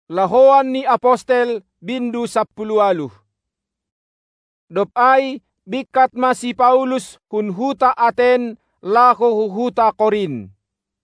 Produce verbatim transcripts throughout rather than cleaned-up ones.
Lahoan ni apostel bindu sapulualuh. Dop ay bikat ma si Paulus hun huta Aten laho hu huta Korin.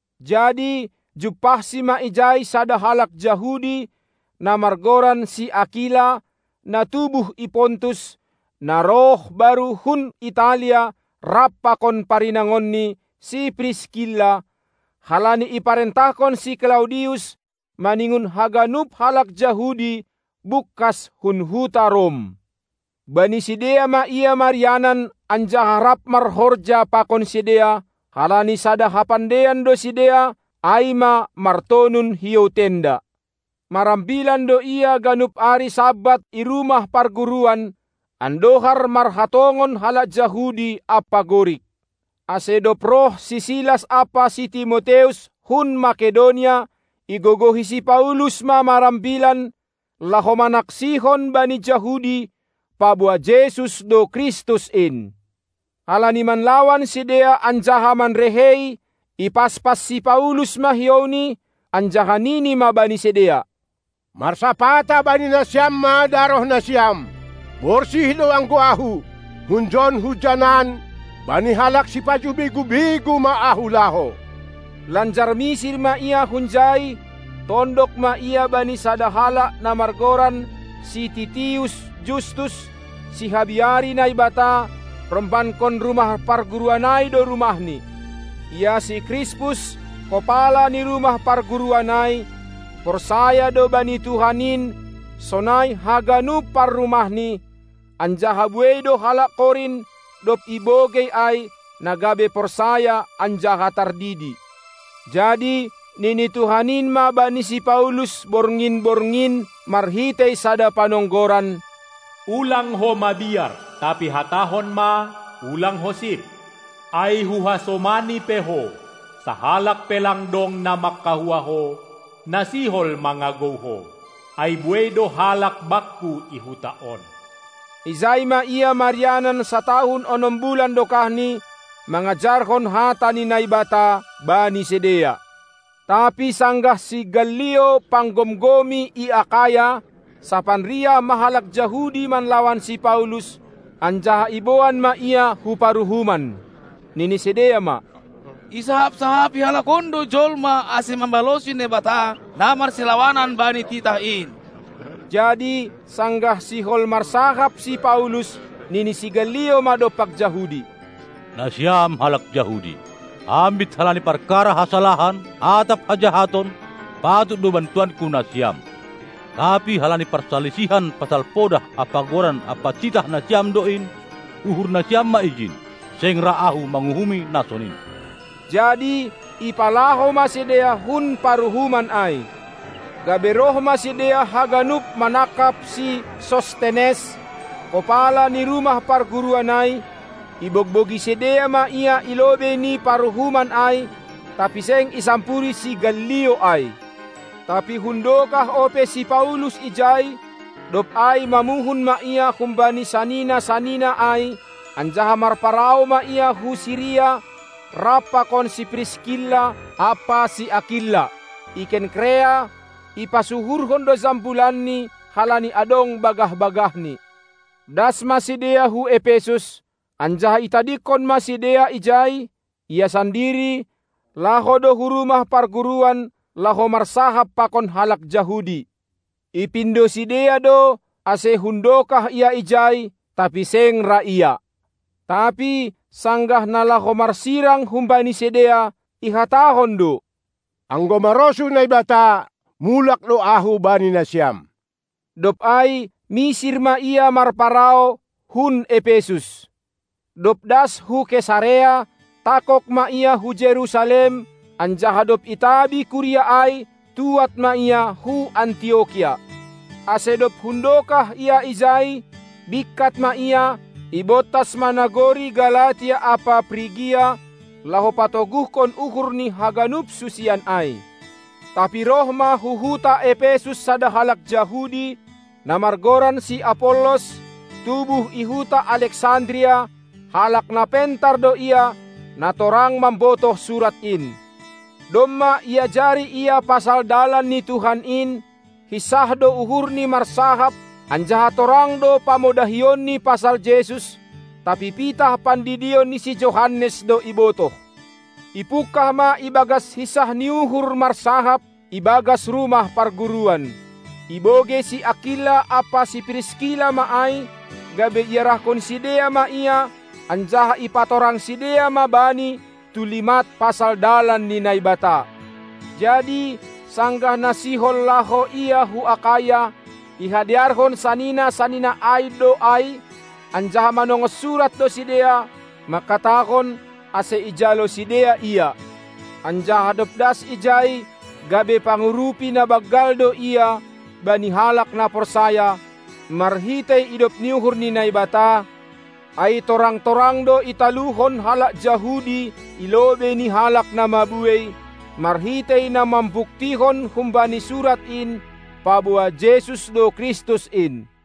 Jadi jupah si maijay sada halak Jahudi na margoran si Akila na tubuh i Pontus na roh baru hun Italia rappakon parinangon ni si Priscilla halani iparentahkon si Claudius maningun haganup halak Jahudi bukas hun huta Rom. Bani sidea ma ia Marianan anjaha rap marhorja pakon sidea halani sada hapandean do sidea aima martonun hiu tenda. Marambilan do ia ganup ari Sabat i rumah parguruan andohar marhatongon halak Jahudi apa gorik. Asedop roh si Silas apa si Timoteus hun Makedonia igogohi si Paulus ma marambilan laho manaksihon bani Jahudi pabua Jesus do Kristus in. Halani man lawan sidea anjaha man rehei ipaspas si Paulus mahioni anjaha nini ma bani sidea. Marsapata bani nasyam ma daroh nasyam. Borsih do angko ahu. Hunjon hujanan. Bani halak si paju bigu-bigu ma ahu laho. Lanjar misir ma ia hunjai. Tondok ma ia bani sadahala na margoran si Titius Justus. Si Habiari na ibata. Perempan kon rumah parguruanai do rumahni. Ia si Crispus. Kopala ni rumah parguruanai. Porsaya do bani Tuhanin, sonai haganu par rumahni, anjaha buey do halak Korin, dop ibogey ay, nagabe porsaya anjaha tardidi. Jadi, nini Tuhanin ma bani si Paulus borngin-borngin, marhitay sada panonggoran. Ulang ho mabiar, tapi hatahon ma, ulang ho sip. Ay huhasomani peho, sa halak pelang dong na makahua ho, nasihol mga goho, ay buedo halak bakku ihutaon. Izay ma ia Marianan sa tahun onom bulan dokahni, mangajarhon hata ni naibata bani sedea. Tapi sanggah si Gallio panggomgomi i Akaya, sa panria mahalak Jahudi man lawan si Paulus, anjaha iboan ma ia huparuhuman. Nini sedea ma, isahap-sahap halakondo jolma ase mambalosin ne bata namar silawanan bani titahin. Jadi sanggah si hol marsahap si Paulus nini si Gallio madopak Jahudi. Nasyam halak Jahudi. Ambit halani perkara hasalahan atap hajahaton patut do bantuan ku nasyam. Tapi halani persalisihan pasal podah apa goran apa citah nasyam doin uhur nasyam ma izin seng raahu manguhumi nasonin. Jadi ipalaho masidea hun paruhuman ay. Gaberoh masidea haganup manakap si Sostenes, kopala ni rumah parguruan ay. Ibogbogi sidea ma ia ilobe ni paruhuman ay, tapi seng isampuri si Gallio ay. Tapi hundokah ope si Paulus ijay, dop ay mamuhun ma ia kumbani sanina-sanina ay, anjaha marparao ma ia hu Siria, rapa kon si Priscilla apa si Akila iken krea ipasuhurhon do zambulanni halani adong bagah-bagahni. Das masidea hu Efesus anjaha itadikon masidea ijay ia sandiri laho do hurumah parguruan laho marsahap pakon halak Jahudi. Ipindo sidea do ase hundokah ia ijay tapi seng ra ia. Tapi sanggah nalaho marsirang humbani sedea ihatahon do. Anggo marosu na ibata mulak do ahu bani nasyam. Dop ay misir ma ia marparao hun Efesus. Dop das hu Kesarea takok ma ia hu Jerusalem anjaha dop itabi kuria ay tuat ma ia hu Antioquia. Ase dop hundokah ia izay bikat ma ia ibotas managori Galatia apa Prigia, laho patoguh kon ukur ni haganup susian ay. Tapi roh ma huhuta Efesus sada halak Jahudi, namargoran si Apollos, tubuh ihuta Alexandria, halak na pentar do ia, na torang mambotoh surat in. Domma ia jari ia pasal dalan ni Tuhan in, hisah do uhur ni marsahap, anjaha torang do pamodahion ni pasal Jesus, tapi pitah pandidion ni si Johannes do ibotoh. Ipukah ma ibagas hisah ni uhur marsahap, ibagas rumah parguruan. Iboge si Akila apa si Priskila maay, gabe iarahkon si Dea ma iya, anjaha ipatorang si Dea ma bani, tulimat pasal dalan ni naibata. Jadi, sanggah nasihol laho iya hu Akaya, ihadiarhon sanina sanina ay do ay, anjaha manong surat do si Dea, makatakon ase ijalo si Dea iya. Anjaha dopdas ijay, gabe pangurupi na bagal do iya, bani halak na persaya, marhitay idop niuhur ni naibata, ay torang-torang do italuhon halak Jahudi, ilobe ni halak na mabuey, marhitay na mambuktihon humbani surat in, pabua Jesus do Kristus in.